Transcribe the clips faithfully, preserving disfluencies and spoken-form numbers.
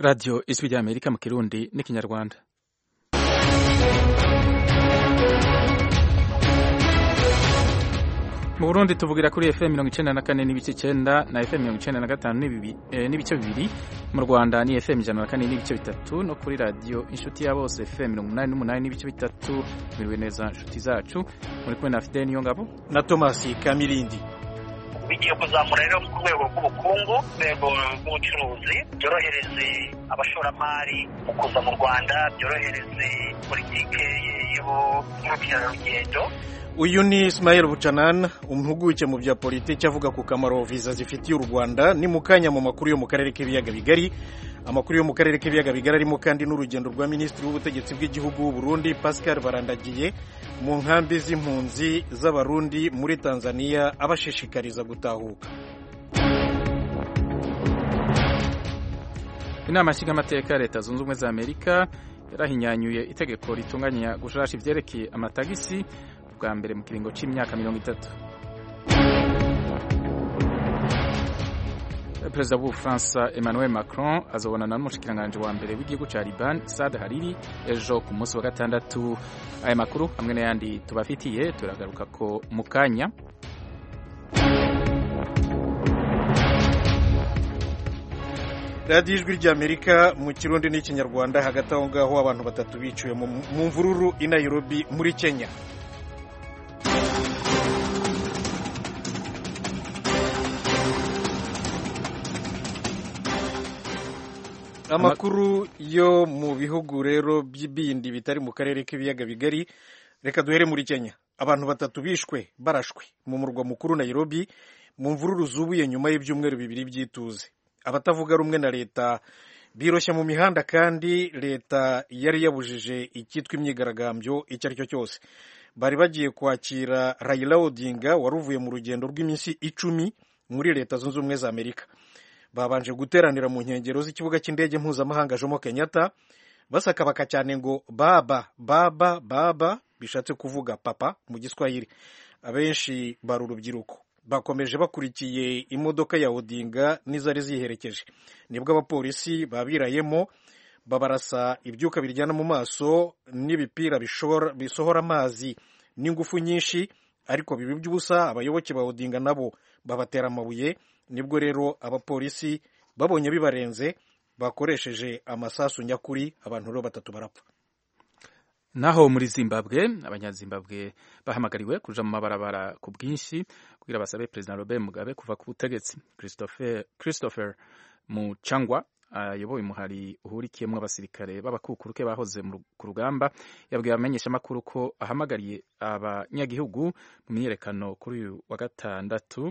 Radio Ijwi ry'Amerika mu Kirundi n'ikinyarwanda. Mu Burundi tuvugira kuri F M mirongo icenda na kane n'ibice icenda na F M mirongo icenda na gatanu n'ibice bibiri, mu Rwanda ni F M ijana na kane n'ibice bitatu, no kuri radio Inshuti ya Bose F M mirongo umunani n'umunani n'ibice bitatu. Mwiriwe neza nshuti zacu, muri kumwe na Fidel Niyongabo na Thomas Kamilindi. Bigiye kuzamura rero ku rwego rw'ubukungu, rwego rw'ubucuruzi, byorohereze abashoramari mu kuza mu Rwanda, byorohereze politike y'ubukerarugendo. Uyu ni Ismail Buchanan, umpuguke mu bya politiki, avuga ku kamaro viza zifitiye u Rwanda. Ni mukanya mu makuru yo mu karere k'ibiyaga bigari. Amakuru yo mu karere k'ibiyaga bigari arimo kandi n'urugendo rwa Minisitiri w'Ubutegetsi bw'Igihugu w'u Burundi Pascal Barandagiye mu nkambi z'impunzi z'Abarundi muri Tanzania, abashishikariza gutahuka. Inama nshingamateka ya Leta Zunze Ubumwe za Amerika yarahinyanyuye itegeko ritunganya gushasha ivyerekeye amatagisi bwa mbere mu kiringo c'imyaka mirongo itatu. Perezida w'Ubufaransa Emmanuel Macron azobonana n'umushikiranganji wa mbere w'igihugu ca Liban Saad Hariri ejo ku munsi wa gatandatu. Aya makuru hamwe n'ayandi tubafitiye turagaruka ko mu kanya. Radio Ijwi ry'Amerika mu Kirundi n'ikinyarwanda. Hagati aho ngaho abantu batatu biciwe mu mvururu i Nairobi muri Kenya. Amakuru yo mu bihugu rero by'ibindi bitari mu karere k'ibiyaga bigari, reka duhere muri Kenya. Abantu batatu bishwe barashwe mu murwa mukuru Nairobi mu mvururu zubuye nyuma y'ibyumweru bibiri by'ituze. Abatavuga rumwe na leta biroshya mu mihanda, kandi leta yari yabujije icyitwa imyigaragambyo icyo ari cyo cyose. Bari bagiye kwakira Raila Odinga wari uvuye mu rugendo rw'iminsi icumi muri Leta Zunze Ubumwe za Amerika. Babanje guteranira mu nkengero z'ikibuga cy'indege mpuzamahanga Jomo Kenyatta, basakabaka cyane ngo baba baba baba, bishatse kuvuga papa mu Giswahili. Abenshi bari urubyiruko, bakomeje bakurikiye imodoka ya Odinga n'izari ziherekeje. Nibwo abapolisi babirayemo babarasa ibyuka biryana mu maso n'ibipira bisohora amazi n'ingufu nyinshi, ariko bibi by'ubusa. Abayoboke ba Odinga nabo babatera amabuye. Nibwo rero abapolisi babonye bibarenze bakoresheje amasasu nyakuri, abantu rero batatu barapfa. Naho muri Zimbabwe, abanyazimbabwe bahamagariwe kuja mu mabarabara ku bwinshi kugira basabe President Robert Mugabe kuva ku butegetsi. Christopher Christopher Muchangwa ayoboye umuhari uhurikiyemwo abasirikare b'abakukuruke bahoze ku rugamba, yabwiye abamenyesha amakuru ko ahamagariye abanyagihugu mu myiyerekano kuri uyu wa gatandatu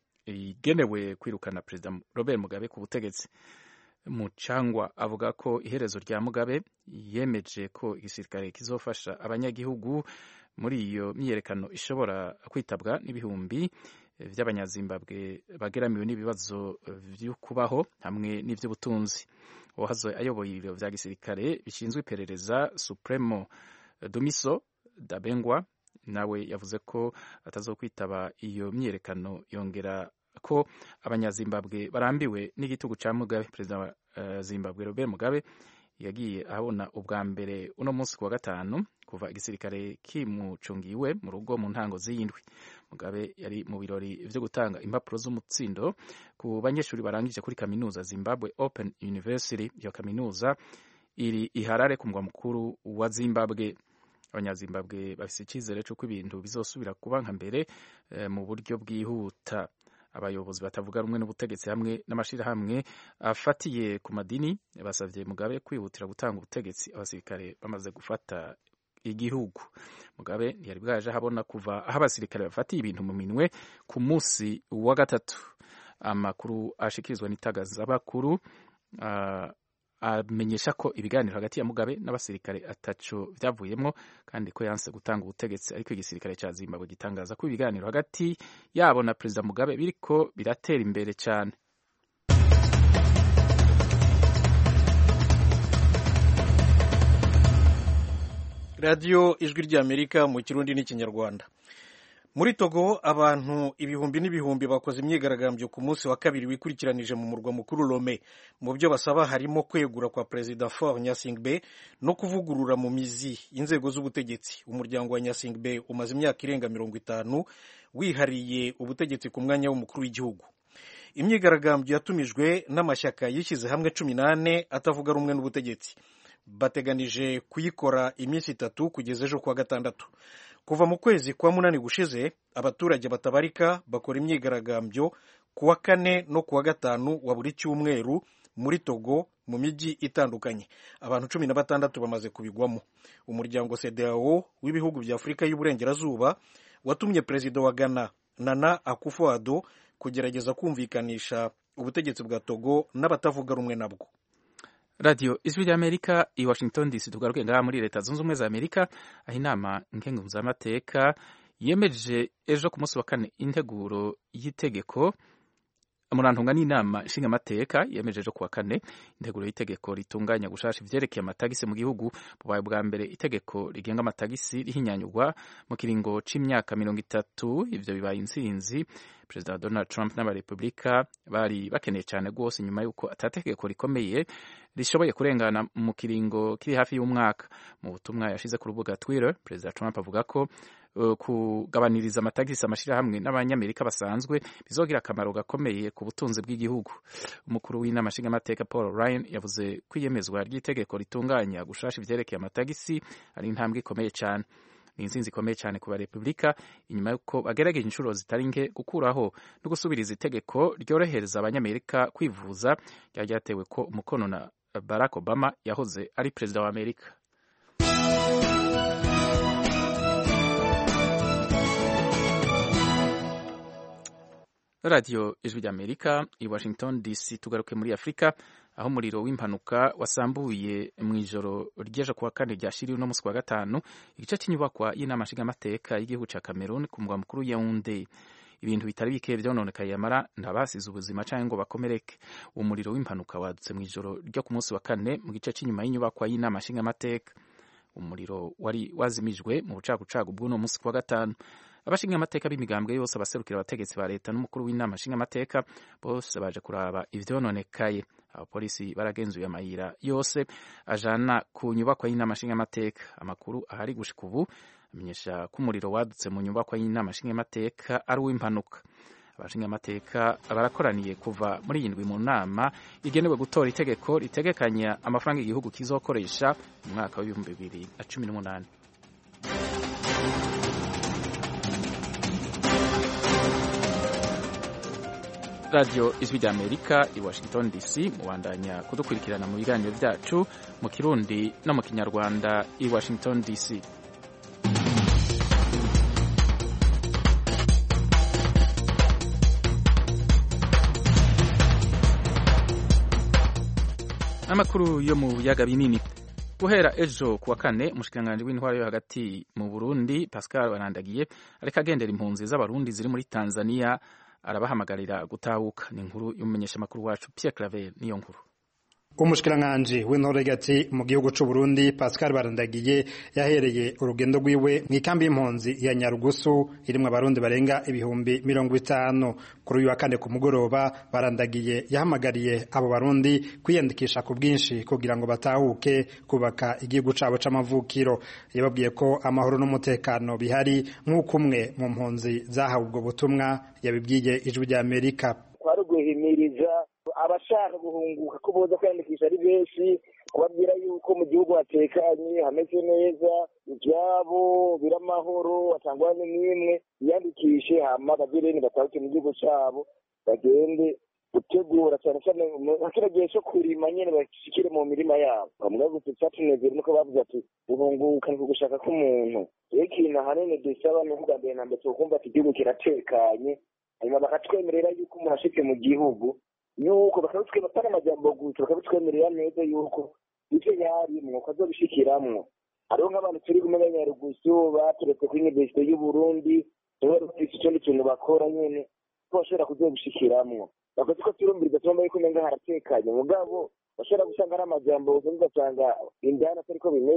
igenewe kwirukana President Robert Mugabe ku butegetsi. Muchangwa avuga ko iherezo rya Mugabe yemeje ko igisirikare kizofasha abanyagihugu muri iyo myiyerekano ishobora kwitabwa n'ibihumbi vy'abanyazimbabwe bageramiwe n'ibibazo vyo kubaho hamwe n'ivy'ubutunzi. Uwahoze ayoboye ibiro vya gisirikare bishinzwe iperereza Supremo Dumiso Dabengwa nawe yavuze ko atazokwitaba iyo myiyerekano, yongera ko abanyazimbabwe barambiwe n'igitugu ca Mugabe. Perezida wa uh, Zimbabwe Robert Mugabe yagiye ahabona ubwa mbere uno munsi kuwa gatanu kuva igisirikare kimucungiwe mu rugo mu ntango z'iyindwi. Mugabe yari mu birori vyo gutanga impapuro z'umutsindo ku banyeshuri barangije kuri kaminuza Zimbabwe Open University. Iyo kaminuza iri i Harare ku mugwa mukuru wa Zimbabwe. Abanyazimbabwe bafise icyizere c'uko ibintu bizosubira kuba nka mbere e, mu buryo bwihuta. Abayobozi batavuga rumwe n'ubutegetsi hamwe n'amashirahamwe afatiye ku madini basavye Mugabe kwihutira gutanga ubutegetsi abasirikare bamaze gufata igihugu. Mugabe yari bwaje habona kuva aho abasirikare bafatiye ibintu mu minwe ku munsi wa gatatu. Amakuru ashikirizwa n'itagazamakuru uh, amenyesha ko ibiganiro hagati ya Mugabe n'abasirikare ataco vyavuyemwo, kandi ko yanse gutanga ubutegetsi. Ariko igisirikare ca Zimbabwe gitangaza ko ibiganiro hagati yabo na Perezida Mugabe biriko biratera imbere cyane. Radio Ijwi ry'Amerika mu Kirundi n'ikinyarwanda. muri Togo abantu ibihumbi n'ibihumbi bakoze imyigaragambyo ku munsi wa kabiri wikurikiranije mu murwa mukuru Lome. Mu byo basaba harimo kwegura kwa Perezida Faure Gnassingbé no kuvugurura mu mizi inzego z'ubutegetsi. Umuryango wa Gnassingbé umaze imyaka irenga mirongo itanu wihariye ubutegetsi ku mwanya w'umukuru w'igihugu. Imyigaragambyo yatumijwe n'amashyaka yishyize hamwe cumi n'ane atavuga rumwe n'ubutegetsi. Bateganije kuyikora iminsi itatu kugeza ejo kuwa gatandatu. Kuva mu kwezi kwa munani gushize abaturage batabarika bakora imyigaragambyo kuwa kane no kuwa gatanu wa buri cyumweru muri Togo mu mijyi itandukanye. Abantu cumi na batandatu bamaze kubigwamo. Umuryango C D A O w'ibihugu bya Afurika y'Uburengerazuba watumye Perezida wa Ghana Nana Akufo-Addo kugerageza kumvikanisha ubutegetsi bwa Togo n'abatavuga rumwe nabwo. Radio Ijwi ry'Amerika i Washington D C. Tugaruke ngaha muri Leta Zunze Ubumwe za Amerika, aho inama nkenguzamateka yemeje ejo ku munsi wa kane integuro y'itegeko murantunga n'inama nshingamateka yemeje ejo kuwa kane integuro y'itegeko ritunganya gushasha ivyerekeye amatagisi mu gihugu. Bubaye bwa mbere itegeko rigenga amatagisi rihinyanyurwa mu kiringo c'imyaka mirongo itatu. Ivyo bibaye intsinzi Perezida Donald Trump n'abarepublika bari bakeneye cyane rwose nyuma y'uko atategeko rikomeye rishoboye kurengana mu kiringo kiri hafi y'umwaka. Mu butumwa yashize ku rubuga Twitter, Perezida Trump avuga ko uh, kugabaniriza amatagisi amashirahamwe n'abanyamerika basanzwe bizogira akamaro gakomeye ku butunzi bw'igihugu. Umukuru w'inama nshingamateka Paul Ryan yavuze ko iyemezwa ry'itegeko ritunganya gushasha ivyerekeye amatagisi ari intambwe ikomeye cyane. Ni intsinzi ikomeye cyane ku barepublika inyuma y'uko bagerageje inshuro zitari nke gukuraho no gusubiriza itegeko ryorohereza abanyamerika kwivuza ryari ryatewe ko umukono na Barack Obama yahoze ari perezida wa Amerika. Radio Ijwi ry'Amerika i Washington D C. Tugaruke muri Afrika aho umuriro w'impanuka wasambuye mu ijoro ry'ejo kuwa kane ryashiriwe no musi wa gatanu igice cy'inyubakwa y'inama nshingamateka y'igihugu ca Cameroon ku mugwa mukuru Yaoundé. Ibintu bitari bike vyononekaye yamara ntabasize ubuzima canke ngo bakomereke. Uwo muriro w'impanuka wadutse mu ijoro ryo ku munsi wa kane mu gice cy'inyuma y'inyubakwa y'inama nshingamateka. Umuriro wari wazimijwe mu bucagucagu bw'uno musi wa gatanu. Abashingamateka b'imigambwe yose abaserukira abategetsi ba leta n'umukuru w'inama nshingamateka bose baje kuraba ivyononekaye. Abapolisi baragenzuye amayira yose ajana ku nyubakwa y'inama nshingamateka. Amakuru ahari gushika ubu amenyesha ko umuriro wadutse mu nyubakwa y'inama nshingamateka ari uw'impanuka. Abashingamateka barakoraniye kuva muri iyi ndwi mu nama igenewe gutora itegeko ritegekanya amafaranga igihugu kizokoresha mu mwaka w'ibihumbi bibiri na cumi n'umunani. Radio Ijwi ry'Amerika i Washington D C. Mubandanya kudukurikirana mu biganiro byacu mu Kirundi no mu Kinyarwanda i Washington D C. Amakuru yo mu biyaga binini. Guhera ejo kuwa kane umushikiranganji w'intwaro yo hagati mu Burundi Pascal Barandagiye ariko agendera impunzi z'abarundi ziri muri Tanzania arabahamagarira gutahuka. Ni inkuru y'umumenyesha makuru wacu Pierre Claver niyo nkuru. Umushikiranganji w'intore hagati mu gihugu c'u Burundi Pascal Barandagiye yahereye urugendo rwiwe mu ikambi y'impunzi ya Nyarugusu irimwo abarundi barenga ibihumbi mirongo itanu. Kuri uyu wa kane ku mugoroba Barandagiye yahamagariye abo barundi kwiyandikisha ku bwinshi kugira ngo batahuke kubaka igihugu cabo c'amavukiro. Yababwiye ko amahoro n'umutekano bihari nk'uko umwe mu mpunzi zahawe ubwo butumwa yabibwiye Ijwi ry'Amerika. Twaruguhimiriza abashaka guhunguka ko boza kwiyandikisha ari benshi, kubabwira yuko mu gihugu hatekanye hameze neza, ibyabo biramahoro, atangwa n'imwe yandikishe hama bagireni batahuke mu gihugu cyabo bagende gutegura cyane cyane hakiragiye cyo kurima nyene bashikire mu mirima yabo. Bamwe gutse cyatunezera nuko bavuze ati guhunguka ni gushaka ko umuntu ikintu hanene dusaba no kugambira nambe tukumva ati igihugu kiratekanye, hanyuma bakatwemerera yuko umuntu ashike mu gihugu yuko bakabitwe batari amajambo gusa bakabitwemerera neza yuko icyo yari mu kazobishikiramwo. Hariho nk'abantu turi kumenya Nyarugusu baturetse kuri Universite y'u Burundi rero bafite icyo kintu bakora nyene ko bashobora kuzobishikiramwo. Bakoze ko turumbiriza tumba yuko nenga haratekanye mugabo bashobora gusanga ari amajambo ugasanga indana atari ko bimeze.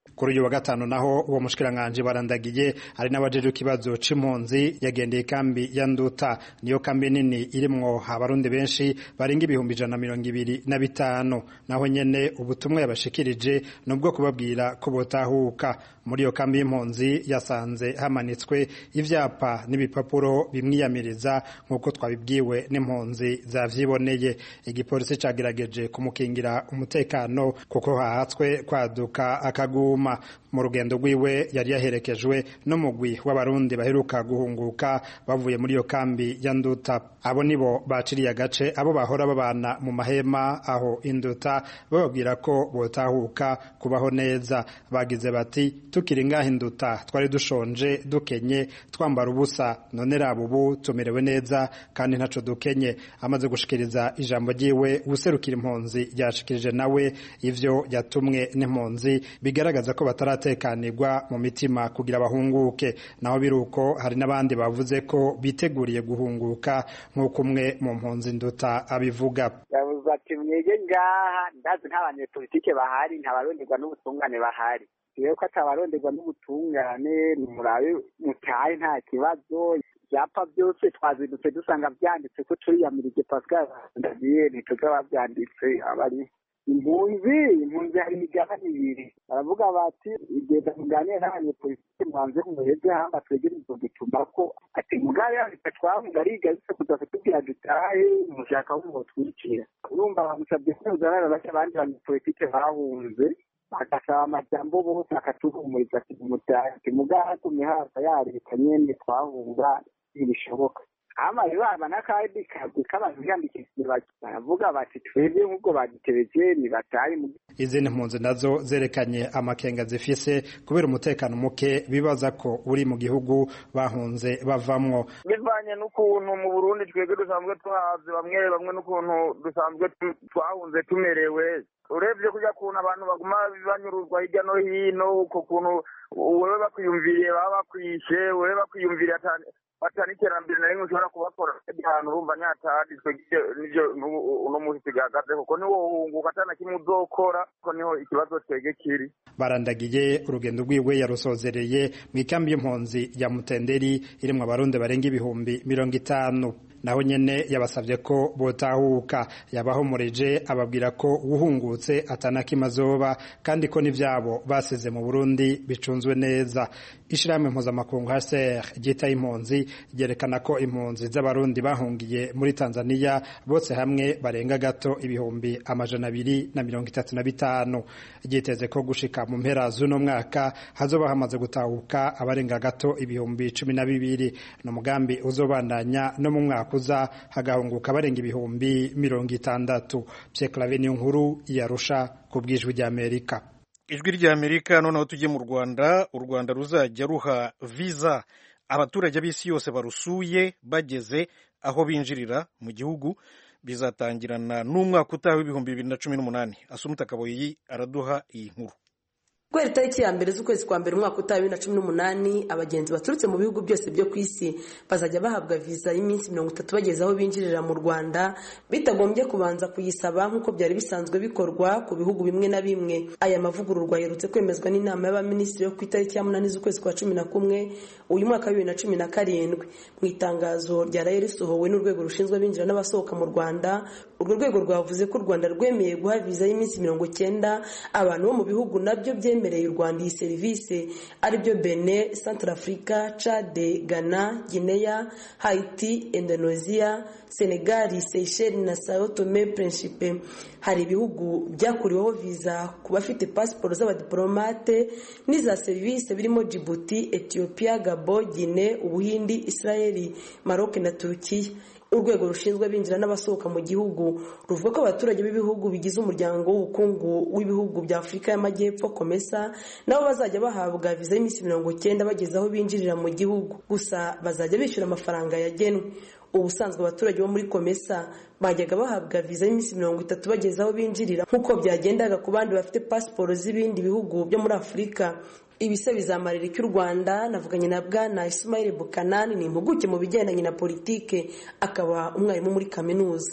kuri uyu wa gatanu naho uwo mushikiranganje barandagiye ari n'abajeje ikibazo c'impunzi yagendeye kambi ya Nduta niyo kambi nini irimwo abarundi benshi barenga ibihumbi ijana na mirongo ibiri na bitanu naho nyene ubutumwa yabashikirije nubwo kubabwira ko botahuka muri iyo kambi y'impunzi yasanze hamanitswe ivyapa n'ibipapuro bimwiyamiriza nk'uko twabibwiwe n'impunzi zavyiboneye igipolisi cagerageje kumukingira umutekano kuko hahatswe kwaduka akaguma mu rugendo rwiwe yari yaherekejwe n'umugwi w'abarundi baheruka guhunguka bavuye muri iyo kambi ya Nduta abo nibo baciriye agace abo bahora babana mu mahema aho Induta bababwira ko botahuka kubaho neza bagize bati tukiri ngaho Induta twari dushonje dukenye twambara ubusa none rabo ubu tumerewe neza kandi ntaco dukenye amaze gushikiriza ijambo ryiwe userukira impunzi yashikirije nawe ivyo yatumwe n'impunzi bigaragaza ko bataratekanirwa mu mitima kugira bahunguke naho biruko hari n'abandi bavuze ko biteguriye guhunguka nk'uko umwe mu mpunzi Nduta abivuga yavuze ati mwege ngaha ndazi nk'abanyepolitike bahari ntabaronderwa n'ubutungane bahari rero ko atabaronderwa n'ubutungane murabe mutahe nta kibazo ibyapa byose twazindutse dusanga byanditse ko turiyamirije Pascal ndagiye ntituga babyanditse abari impunzi impunzi hari imigabane ibiri baravuga bati igenda muganire n'abanyepolitike mwanze muheze hamba twegerezwa gutuma ko ati mugari ahita twavuga ariga bise kuza kutubwira dutahe mushaka ngo twicira urumva bamusabye kuzarara bake abandi banyepolitike bahunze bagasaba amajambo bose akatuhumuriza ati mutahe mugari tumihasa yarika nyene twahunga ibishoboka ama ibaba nakadi kabwe kabantu byandikishije baravuga bati twebwe nk'ubwo bagitebeje ni batari mu izindi mpunzi nazo zerekanye amakenga zifise kubera umutekano muke bibaza ko uri mu gihugu bahunze bavamwo bivanye n'ukuntu mu Burundi twebwe dusanzwe tuhaze bamwe bamwe n'ukuntu dusanzwe twahunze tumerewe urebye kujya kuntu abantu baguma banyuruzwa hirya no hino uko kuntu wewe bakwiyumviriye baba bakwishe wewe bakwiyumviriye atani batani iterambere na rimwe ushobora kubakora ahantu urumva nyatadi twegije nivyo uno muhisi gahagaze kuko niwo hunguka atana kimwe uzokora ko niho ikibazo twege kiri barandagiye urugendo rwiwe yarusozereye mu ikambi y'impunzi ya Mutenderi irimwo abarundi barenga ibihumbi mirongo itanu naho nyene yabasavye ko botahuka yabahumurije ababwira ko uhungutse atanakimazoba kandi ko nivyabo basize mu Burundi bicunzwe neza ishirahamwe mpuzamakungu H C R ryita impunzi ryerekana ko impunzi z'abarundi bahungiye muri Tanzania bose hamwe barenga gato ibihumbi amajana abiri na mirongo itatu na bitanu ryiteze ko gushika mu mpera z'uno mwaka hazoba hamaze gutahuka abarenga gato ibihumbi cumi na bibiri no mugambi uzobandanya no mu mwaka kuza hagahunguka barenga ibihumbi mirongo itandatu Pierre niyo nkuru yarusha ku bwijwi rya Amerika ijwi rya Amerika noneho tujye mu Rwanda u Rwanda ruzajya ruha visa abaturage b'isi yose barusuye bageze aho binjirira mu gihugu bizatangirana n'umwaka utaha w'ibihumbi bibiri na cumi n'umunani Asumta Kaboyi araduha iyi nkuru Kweri tariki ya mbere z'ukwezi kwa mbere umwaka utaha bibiri na cumi n'umunani abagenzi baturutse mu bihugu byose byo ku isi bazajya bahabwa visa y'iminsi mirongo itatu bageze aho binjirira mu Rwanda bitagombye kubanza kuyisaba nk'uko byari bisanzwe bikorwa ku bihugu bimwe na bimwe. Aya mavugururwa yerutse kwemezwa n'inama y'abaminisitiri yo ku itariki ya munani z'ukwezi kwa cumi na kumwe uyu mwaka wa bibiri na cumi na karindwi. Mu itangazo ryaraye risohowe n'urwego rushinzwe abinjira n'abasohoka mu Rwanda, urwo rwego rwavuze ko u Rwanda rwemeye guha visa y'iminsi mirongo icyenda abantu bo mu bihugu nabyo byemereye u Rwanda iyi serivisi aribyo Benin, Centrafrica, Chad, Ghana, Guinea, Haiti, Indonesia, Senegal, Seychelles na Sao Tome Principe. Hari ibihugu byakuriweho visa ku bafite passport z'abadiplomate n'iza serivisi birimo Djibouti, Ethiopia, Gabon, Guinea, Ubuhindi, Israel, Maroc na Turkiya. Urwego rushinzwe abinjira n'abasohoka mu gihugu ruvuga ko abaturage b'ibihugu bigize umuryango w'ubukungu w'ibihugu bya Afurika y'Amajyepfo COMESA nabo bazajya bahabwa visa y'iminsi mirongo icyenda bageze aho binjirira mu gihugu, gusa bazajya bishyura amafaranga yagenwe. Ubusanzwe abaturage bo muri COMESA bajyaga bahabwa visa y'iminsi mirongo itatu bageze aho binjirira nk'uko byagendaga ku bandi bafite pasiporo z'ibindi bihugu byo muri Afurika. Ibise bizamarira cy'u Rwanda. Navuganye na Bwana Ismail Bukanani, ni impuguke mu bigendanye na politike, akaba umwarimu muri kaminuza.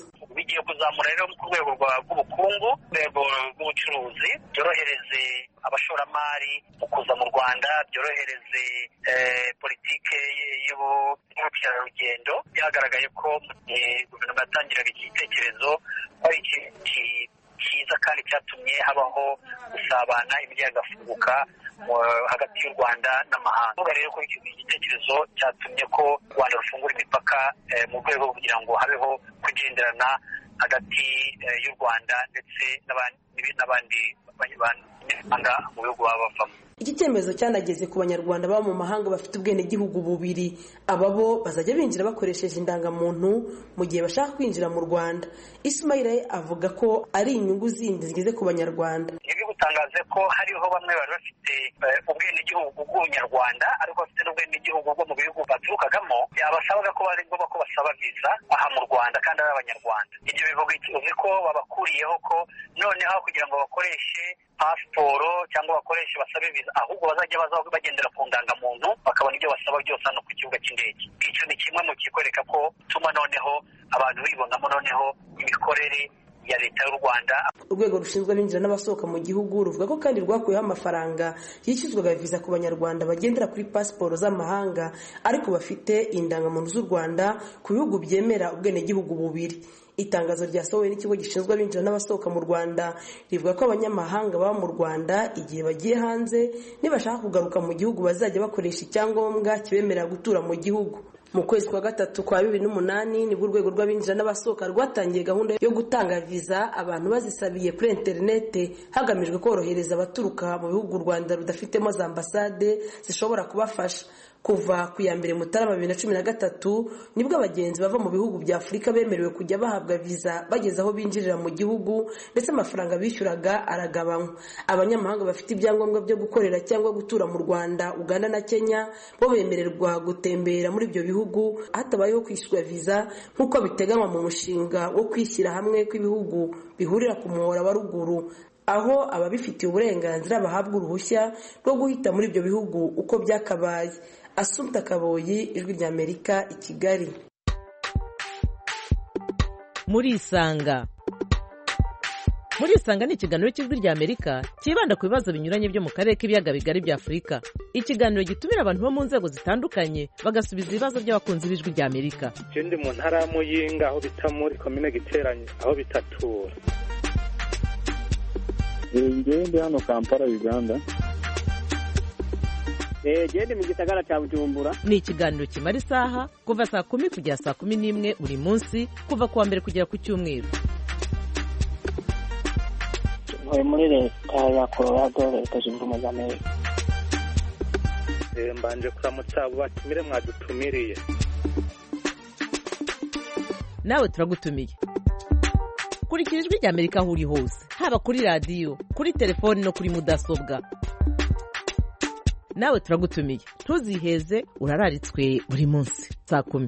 tugiye kuzamura rero ku rwego rw'ubukungu, urwego rw'ubucuruzi, byorohereze abashoramari mu kuza mu Rwanda, byorohereze politike y'ubukerarugendo. Byagaragaye ko mu gihe guverinoma yatangiraga iki gitekerezo ari ikintu cyiza kandi cyatumye habaho gusabana, imiryango igafunguka hagati y'u Rwanda n'amahanga. Uvuga rero ko iki gitekerezo cyatumye ko u Rwanda rufungura imipaka mu rwego rwo kugira ngo habeho kugenderana hagati y'u Rwanda ndetse n'abandi banyamahanga mu bihugu baba bavamo. Iki cyemezo cyanageze ku banyarwanda baba mu mahanga bafite ubwenegihugu bubiri. Aba bo bazajya binjira bakoresheje indangamuntu mu gihe bashaka kwinjira mu Rwanda. Ismail avuga ko ari inyungu zindi zigeze ku banyarwanda. Ibi gutangaze ko hariho bamwe bari bafite ubwenegihugu bw'ubunyarwanda ariko bafite n'ubwenegihugu bwo mu bihugu baturukagamo, byabasabaga ko bari ngombwa ko basaba viza aha mu Rwanda kandi ari abanyarwanda. Ibyo bivuga iki? Uzi ko babakuriyeho ko noneho kugira ngo bakoreshe pasiporo cyangwa bakoreshe basabe viza, ahubwo bazajya baza bagendera ku ndangamuntu bakabona ibyo basaba byose hano ku kibuga cy'indege. Icyo ni kimwe mu kikwereka ko tuma noneho abantu bibonamo noneho imikorere ya leta y'u Rwanda. Urwego rushinzwe abinjira n'abasohoka mu gihugu ruvuga ko kandi rwakuyeho amafaranga yishyuzwaga viza ku banyarwanda bagendera kuri pasiporo z'amahanga ariko bafite indangamuntu z'u Rwanda ku bihugu byemera ubwenegihugu bubiri. Itangazo ryasohowe n'ikigo gishinzwe abinjira n'abasohoka mu Rwanda rivuga ko abanyamahanga baba mu Rwanda igihe bagiye hanze nibashaka kugaruka mu gihugu bazajya bakoresha icyangombwa kibemerera gutura mu gihugu. Mu kwezi kwa gatatu kwa bibiri n'umunani nibwo urwego rw'abinjira n'abasohoka rwatangiye gahunda yo gutanga viza abantu bazisabiye kuri interinete hagamijwe korohereza abaturuka mu bihugu u Rwanda rudafitemo za ambasade zishobora kubafasha. Kuva ku ya mbere Mutarama bibiri na cumi na gatatu nibwo abagenzi bava mu bihugu bya Afurika bemerewe kujya bahabwa viza bageze aho binjirira mu gihugu ndetse amafaranga bishyuraga aragabanywa. Abanyamahanga bafite ibyangombwa byo gukorera cyangwa gutura mu Rwanda, Uganda na Kenya bo bemererwa gutembera muri ibyo bihugu hatabayeho kwishyura viza nk'uko biteganywa mu mushinga wo kwishyira hamwe kw'ibihugu bihurira ku muhora wa ruguru, aho ababifitiye uburenganzira bahabwa uruhushya rwo guhita muri ibyo bihugu uko byakabaye. Assumpta Kaboyi, Ijwi ry'Amerika, i Kigali. Muri Isanga. Muri Isanga ni ikiganiro cy'Ijwi ry'Amerika kibanda ku bibazo binyuranye byo mu karere k'ibiyaga bigari bya Afurika. Ikiganiro gitumira abantu bo mu nzego zitandukanye bagasubiza ibibazo by'abakunzi b'Ijwi ry'Amerika. Je ndi mu ntara ya Muyinga aho bita muri commune Giteranye aho bitatura. Ngewe ndi hano Kampala, Uganda. Gende mu gisagara cya Bujumbura. Ni ikiganiro kimara isaha kuva saa kumi kugera saa kumi n'imwe buri munsi kuva kuwa mbere kugera ku cyumweru. Ntuye muri leta ya Colorado, leta zunze ubumwe za Amerika. Mbanje kuramutsa abo batumire mwadutumiriye. Nawe turagutumiye. Kurikira Ijwi ry'Amerika aho uri hose, haba kuri radiyo, kuri telefoni no kuri mudasobwa. Nawe turagutumiye, ntuziheze, urararitswe buri munsi saa kumi.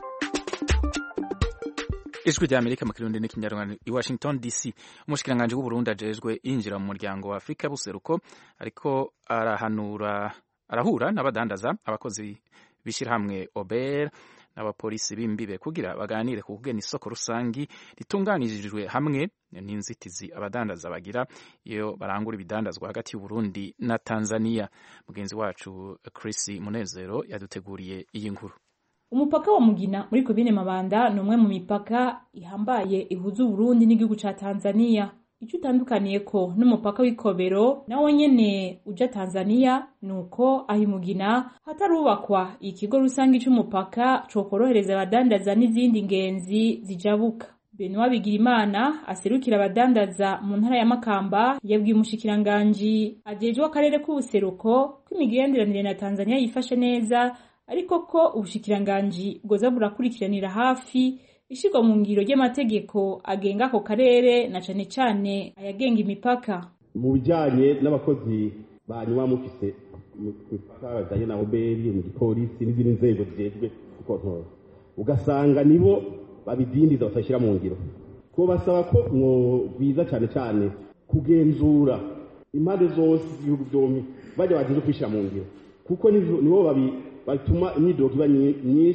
Ijwi ry'Amerika mu Kirundi n'ikinyarwanda i Washington D C. Umushikiranganje w'u Burundi ajejwe injira mu muryango wa Afrika buseruko ariko arahanura arahura n'abadandaza abakozi bishirahamwe Ober n'abapolisi b'imbibe kugira baganire ku kugena isoko rusangi ritunganirijwe hamwe n'inzitizi abadandaza bagira iyo barangura ibidandazwa hagati y'u Burundi na Tanzania. Mugenzi wacu Chris Munezero yaduteguriye iyi nkuru. Umupaka wa Mugina muri komine Mabanda ni umwe mu mipaka ihambaye ihuza Burundi n'igihugu ca Tanzania. Icyo utandukaniye ko n'umupaka w'Ikobero nawo nyene uja Tanzania nuko ahi Mugina hatarubakwa ikigo rusangi cy'umupaka cyo korohereza abadandaza n'izindi ngenzi zijabuka. Benoit Bigirimana aserukira abadandaza mu ntara ya Makamba yabwiye umushikiranganje ajejwe akarere k'ubuseruko kw'imigenderanire na Tanzania yifashe neza ariko ko ubushikiranganje bwoza burakurikiranira hafi ishigwa mu ngiro ry'amategeko agenga ako karere na cane cane ayagenga imipaka. Mu bijanye n'abakozi banywa mufise imipaka bajanye na Oberi mu gipolisi n'izindi nzego zijejwe gukontrola, ugasanga nibo babidindiza batashira mu ngiro. Ko basaba ko mwo biza cane cane kugenzura impande zose z'ibihugu byombi bajya bagize kwishira mu ngiro, kuko nibo babi batuma imyidogo iba myinshi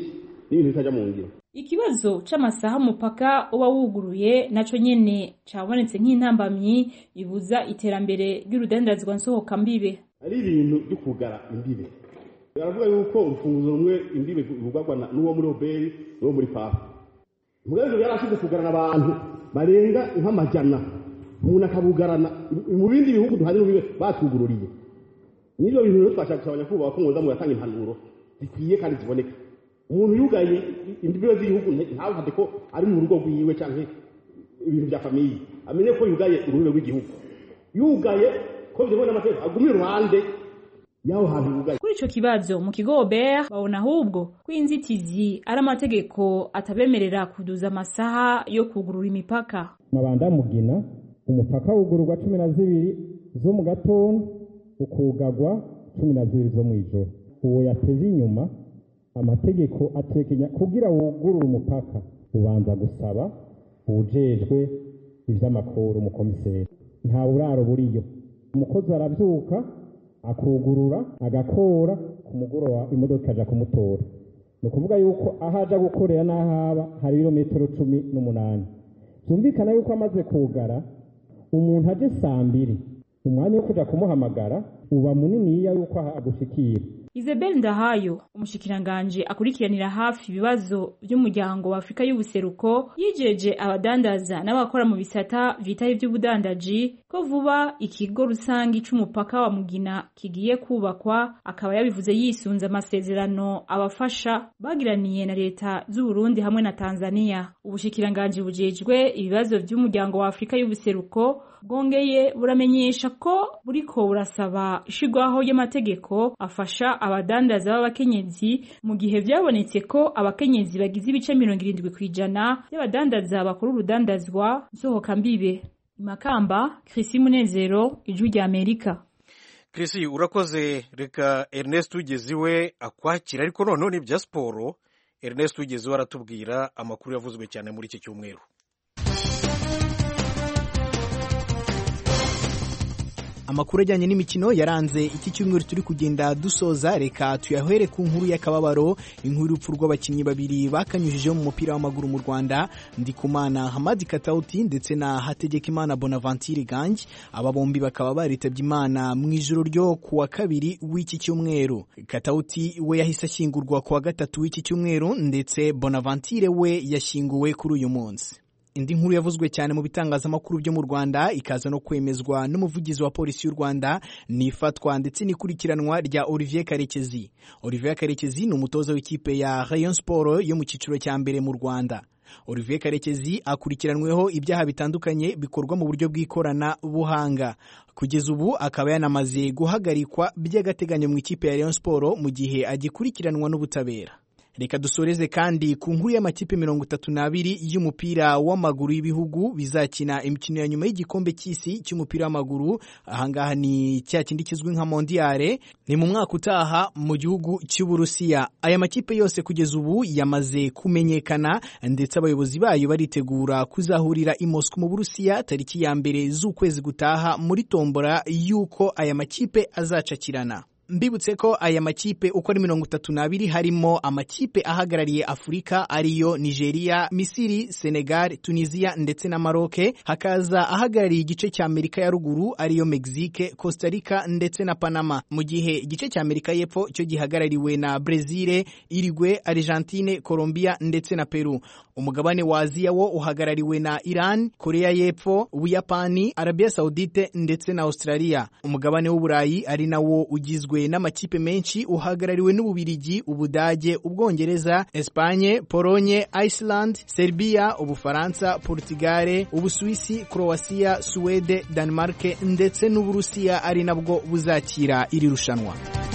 n'ibintu bitajya mu ngiro. Ikibazo c'amasaha umupaka uba wuguruye naco nyene cabonetse nk'intambamyi ibuza iterambere ry'urudandazwa nsohoka mbibe. Ari ibintu byo kugara imbibe. Baravuga yuko urufunguzo rumwe imbibe rugagwa n'uwo muri Oberi n'uwo muri Papa. Mugabo yarashize kugarana abantu barenga nk'amajana. Umuntu akabugarana mu bindi bihugu duhari n'ubibe batugururiye. Nibyo bintu rero twashaka cyabanya kuba ko ngoza mu yatanga impanuro zikwiye kandi ziboneka. Umuntu yugaye imbibe z'igihugu ntabwo ko ari mu rugo rwiwe canke ibintu bya famiye. Amenye ko yugaye urubibe rw'igihugu. Yugaye ko byo n'amategeko agumye ruhande yaho hantu yugaye. Kuri ico kibazo mu kigo Obert babona ahubwo ko inzitizi ari amategeko atabemerera kuduza amasaha yo kugurura imipaka. Mabanda Mugina umupaka wugururwa cumi na zibiri zo mu gatondo ukugagwa cumi na zibiri zo mu ijoro. Uwo yateze inyuma amategeko atekenya kugira wugurura umupaka ubanza gusaba ubujejwe ivy'amakuru mu komiseri. Nta buraro buriyo. Umukozi aravyuka akugurura agakora ku mugoroba imodoka aja kumutora. No kuvuga yuko ahaja gukorera n'ahaba hari ibirometero cumi n'umunani. Byumvikana yuko amaze kugara umuntu aje saa mbiri umwanya wo kuja kumuhamagara uba muniniya yuko agushikira. Isabel Ndahayo umushikiranganje akurikiranira hafi ibibazo by'umuryango wa Afrika y'ubuseruko yijeje abadandaza n'abakora mu bisata vitaye by'ubudandaji ko vuba ikigo rusangi c'umupaka wa Mugina kigiye kubakwa, akaba yabivuze yisunze amasezerano abafasha bagiraniye na leta z'u Burundi hamwe na Tanzania. Ubushikiranganje bujejwe ibibazo by'umuryango wa Afrika y'ubuseruko bwongeye buramenyesha ko buriko burasaba ishigwaho y'amategeko afasha abadandaza b'abakenyezi mu gihe byabonetse ko abakenyezi bagize ibice mirongo irindwi kwijana y'abadandaza bakora urudandazwa nsohoka mbibe. Makamba, Chrissy Munezero, Ijwi rya Amerika. Chrissy urakoze. Reka Ernest Ugeziwe akwakira, ariko noneho ni bya siporo. Ernest Ugeziwe aratubwira amakuru yavuzwe cyane muri iki cyumweru. Amakuru ajyanye n'imikino yaranze iki cyumweru turi kugenda dusoza, reka tuyahere ku nkuru y'akababaro, inkuru y'urupfu rw'abakinnyi babiri bakanyujije mu mupira w'amaguru mu Rwanda, Ndikumana Hamadi Katauti ndetse na Hategekimana Bonaventure Gangi. Aba bombi bakaba baritabye Imana mu ijoro ryo kuwa kabiri w'iki cyumweru. Katauti we yahise ashyingurwa kuwa gatatu w'iki cyumweru, ndetse Bonaventure we yashyinguwe kuri uyu munsi. Indi nkuru yavuzwe cyane mu bitangazamakuru byo mu Rwanda ikaza no kwemezwa n'umuvugizi wa polisi y'u Rwanda ni ifatwa ndetse n'ikurikiranwa rya Olivier Karekezi. Olivier Karekezi ni umutoza w'ikipe ya Rayon Sport yo mu cyiciro cya mbere mu Rwanda. Olivier Karekezi akurikiranweho ibyaha bitandukanye bikorwa mu buryo bw'ikorana buhanga. Kugeza ubu akaba yanamaze guhagarikwa by'agateganyo mu ikipe ya Rayon Sport mu gihe agikurikiranwa n'ubutabera. Reka dusoreze kandi ku nkuru y'amakipe mirongo itatu n'abiri y'umupira w'amaguru y'ibihugu bizakina imikino ya nyuma y'igikombe cy'isi cy'umupira w'amaguru. Ahangaha ni cya kindi kizwi nka Mondiale, ni mu mwaka utaha mu gihugu cy'Uburusiya. Aya makipe yose kugeza ubu yamaze kumenyekana, ndetse abayobozi bayo baritegura kuzahurira i Moscow mu Burusiya tariki ya mbere z'ukwezi gutaha muri tombora y'uko aya makipe azacakirana. Mbibutse ko aya makipe uko ari mirongo itatu n'abiri harimo amakipe ahagarariye Afurika ariyo Nigeria, Misiri, Senegal, Tunisia ndetse na Maroc. Hakaza ahagarariye igice cya Amerika ya ruguru ariyo Mexique, Costa Rica ndetse na Panama, mu gihe igice cya Amerika y'epfo cyo gihagarariwe na Brazil, Uruguay, Argentine, Colombia ndetse na Peru. Umugabane wa Aziya wo uhagarariwe na Iran, Korea y'epfo, Ubuyapani, Arabia Saudite ndetse na Australia. Umugabane w'Uburayi ari nawo ugizwe n'amakipe menshi uhagarariwe n'Ububirigi, Ubudage, Ubwongereza, Espagne, Polonye, Iceland, Serbia, Ubufaransa, Portugal, Ubusuwisi, Croatia, Suwede, Denmark ndetse n'Uburusiya ari nabwo buzakira iri rushanwa.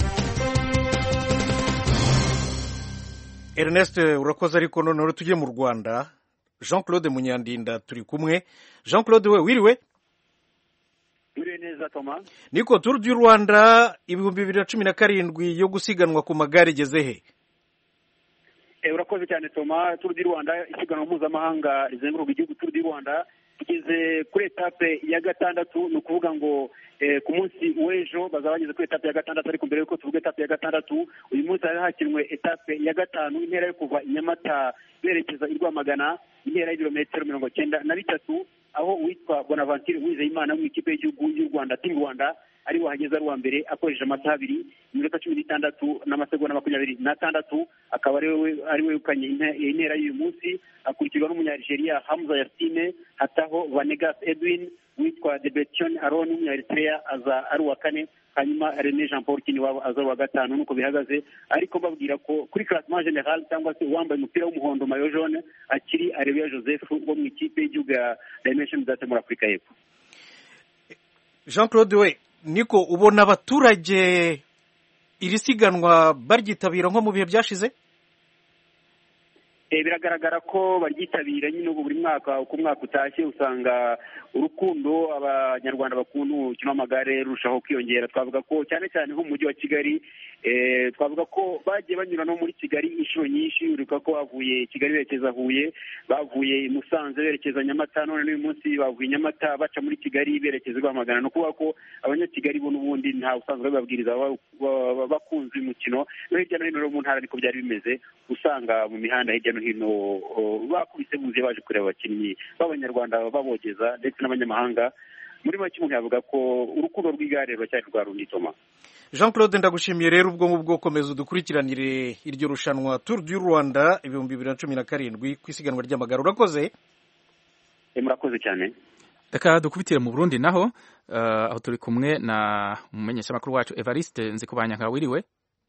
Ernest urakoze. Ariko noneho tujye mu Rwanda. Jean Claude Munyandinda turi kumwe. Jean Claude we wiriwe? Uri neza Thomas. Niko Tour du Rwanda ibihumbi bibiri na cumi na karindwi yo gusiganwa ku magare igeze he? Eh urakoze cyane Thomas. Tour du Rwanda isiganwa mpuzamahanga rizenguruka igihugu Tour du Rwanda tugeze kuri etape ya gatandatu ni ukuvuga ngo ku munsi w'ejo bazaba bageze kuri etape ya gatandatu, ariko mbere y'uko tuvuga etape ya gatandatu uyu munsi hari hakinwe etape ya gatanu, intera yo kuva i Nyamata berekeza i Rwamagana, intera y'ibirometero mirongo cyenda na bitatu, aho uwitwa Bonaventure Uwizeyimana mu ikipe y'igihugu y'u Rwanda Team Rwanda ari wahageze ari uwa mbere akoresheje amasaha abiri iminota cumi n'itandatu n'amasegonda makumyabiri n'atandatu, akaba ari we wegukanye intera y'uyu munsi, akurikirwa n'umunyarigeria Hamza Yasine, hataho Vanegas Edwin, witwa Debretion Aron w'umunyarigeria aza ari uwa kane, hanyuma René Jean Paul Kiniwabo aza uwa gatanu. Nuko bihagaze, ariko babwira ko kuri classement general cyangwa se uwambaye umupira w'umuhondo mayo jaune akiri Areruya Joseph wo mu ikipe y'igihugu ya Dimension Data muri Afurika y'Epfo. Jean Claude, we niko ubona abaturage iri siganwa baryitabira nko mu bihe byashize? Biragaragara ko baryitabira nyine ubu buri mwaka uko umwaka utashye usanga urukundo abanyarwanda bakunda umukino w'amagare rurushaho kwiyongera. Twavuga ko cyane cyane nko mu mujyi wa Kigali, twavuga ko bagiye banyura no muri Kigali inshuro nyinshi, uribuka ko bavuye Kigali berekeza Huye, bavuye i Musanze berekeza Nyamata, none n'uyu munsi bavuye Nyamata baca muri Kigali berekeza Rwamagana. Ni ukuvuga ko abanyakigali bo n'ubundi nta usanzwe bababwiriza bakunze umukino, no hirya no hino mu ntara niko byari bimeze, usanga mu mihanda hirya no hino bakubise buzuye baje kureba abakinnyi b'abanyarwanda babogeza ndetse n'abanyamahanga. Muri make umuntu yavuga ko urukundo rw'igare ruracyari rwa rundi. Toma Jean Claude, ndagushimiye rero ubwo ngubwo komeza udukurikiranire iryo rushanwa Tour du Rwanda ibihumbi bibiri na cumi na karindwi ku isiganwa ry'amagare. Urakoze. Murakoze cyane. Reka dukubitire mu Burundi naho uh, aho turi kumwe na umumenyeshamakuru wacu Evariste Nzikubanyanka. Wiriwe?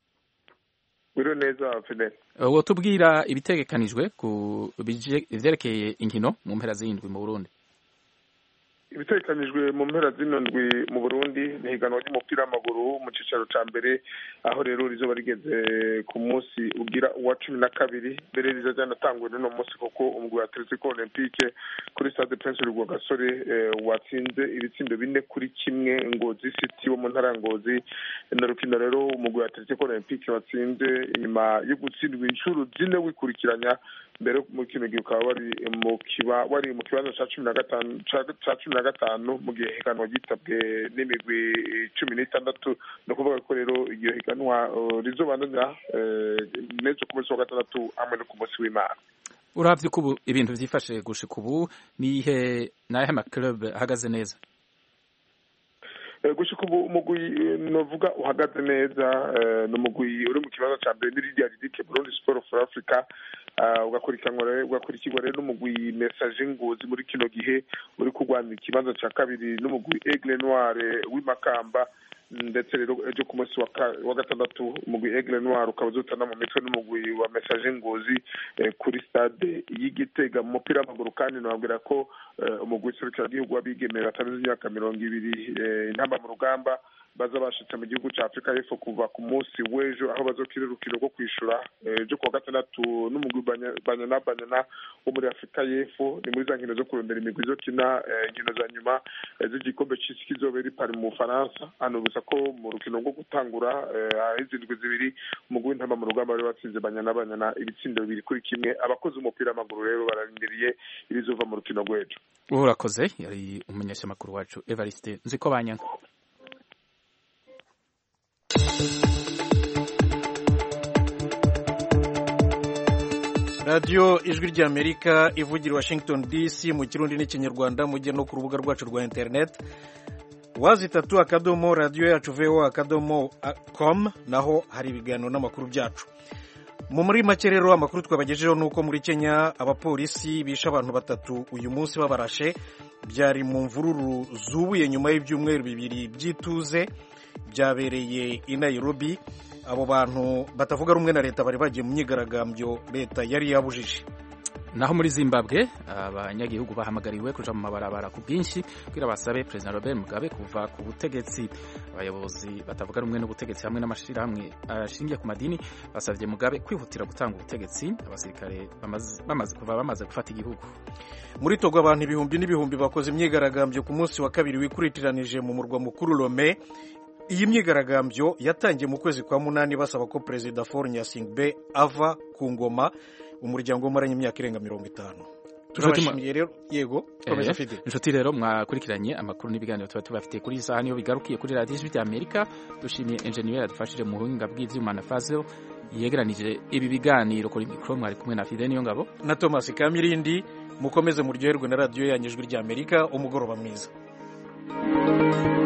Wiriwe neza Fidel. Uwo uh, tubwira ibitegekanijwe ku ivyerekeye inkino mu mpera z'indwi mu Burundi. Ibitegekanijwe mu mpera z'indwi mu Burundi ni higanwa ry'umupira w'amaguru mu cicaro ca mbere, aho rero rizoba rigeze ku munsi ugira uwa cumi na kabiri. Mbere rizajanatanguwe n'uno munsi kuko umugwi wa Atletico Olympique kuri Stade Prince Rwagasore eh, watsinze ibitsindo bine kuri kimwe Ngozi City wo mu ntara Ngozi. Na rukino rero umugwi wa Atletico Olympique watsinze inyuma yo gutsindwa inshuro zine wikurikiranya. Mbere mu kino gihe ukaba wari mu kiba wari mu kibanza ca cumi na gatanu ca cumi na gatanu mu gihe higanwa ryitabwe n'imigwi cumi n'itandatu. No kuvuga ko rero iyo higanwa rizobandanya n'ejo ku munsi wa gatandatu hamwe no ku munsi w'Imana. Uravye ko ibintu vyifashe gushika ubu nihe nahe ama club ahagaze neza? Gushika ubu umugwi novuga uhagaze neza n'umugwi uri mu kibanza ca mbere n'iriya ridike Burundi Sport for Africa, ugakurikiranwa ugakurikirwa rero n'umugwi Message Ngozi muri kino gihe uri kurwanira ikibanza ca kabiri n'umugwi Aigle Noir w'imakamba. Ndetse rero ejo ku munsi wa gatandatu umugwi Aigle Noir ukaba uzotana mu mitwe n'umugwi wa Message Ngozi kuri stade y'Igitega mu mupira w'amaguru. Kandi nababwira ko umugwi w'igihugu w'abigemera atarenze imyaka mirongo ibiri intamba mu rugamba baza bashitse mu gihugu ca Afrika y'Epfo kuva ku munsi w'ejo, aho bazokira urukino rwo kwishura ejo ku wa gatandatu n'umugwi Banyana Banyana wo muri Afrika y'Epfo. Ni muri za nkino zo kurondera imigwi izokina inkino za nyuma z'igikombe c'isi kizobera i Paris mu Faransa. Hano gusa ko mu rukino rwo gutangura izindwi zibiri umugwi w'intamba mu rugamba wari watsinze Banyana Banyana ibitsindo bibiri kuri kimwe. Abakozi umupira w'amaguru rero bararindiriye ibizova mu rukino rw'ejo. Urakoze. Yari umumenyeshamakuru wacu Evariste Nzikubanyanka. Radio Ijwi ry'Amerika ivugira Washington D C mu Kirundi n'Ikinyarwanda. Mujye no ku rubuga rwacu rwa internet wazi tatu akadomo radio yacu vo akadomo com, naho hari ibiganiro n'amakuru byacu. Mu muri make rero amakuru twabagejejeho nuko muri Kenya abapolisi bisha abantu batatu uyu munsi babarashe, byari mu mvururu zubuye nyuma y'ibyumweru bibiri byituze byabereye i Nairobi. Abo bantu batavuga rumwe na leta bari bagiye mu myigaragambyo leta yari yabujije. Naho muri Zimbabwe abanyagihugu bahamagariwe kuja mu mabarabara ku bwinshi kugira basabe President Robert Mugabe kuva ku butegetsi. Abayobozi batavuga rumwe n'ubutegetsi hamwe n'amashirahamwe ashingiye ku madini basavye Mugabe kwihutira gutanga ubutegetsi. Abasirikare bamaze kuva bamaze gufata igihugu. Muri Togo abantu ibihumbi n'ibihumbi bakoze imyigaragambyo ku munsi wa kabiri wikuritiranije mu murwa mukuru Lome. Iyi myigaragambyo yatangiye mu kwezi kwa munani basaba ko Perezida Faure Gnassingbé ava ku ngoma, umuryango umaranye imyaka irenga mirongo itanu. turabashimiye rero yego komeza Fide. Inshuti rero mwakurikiranye amakuru n'ibiganiro tuba tubafitiye kuri iyi saha niyo bigarukiye kuri radiyo ijwi ry'Amerika. Dushimiye engineer yadufashije mu buhinga bw'ivyuma na Fazel yegeranije ibi biganiro kuri mikro. Mwari kumwe na Fide Niyongabo na Thomas Kamirindi. Mukomeze muryoherwe na radiyo yanyu ijwi ry'Amerika. Umugoroba mwiza.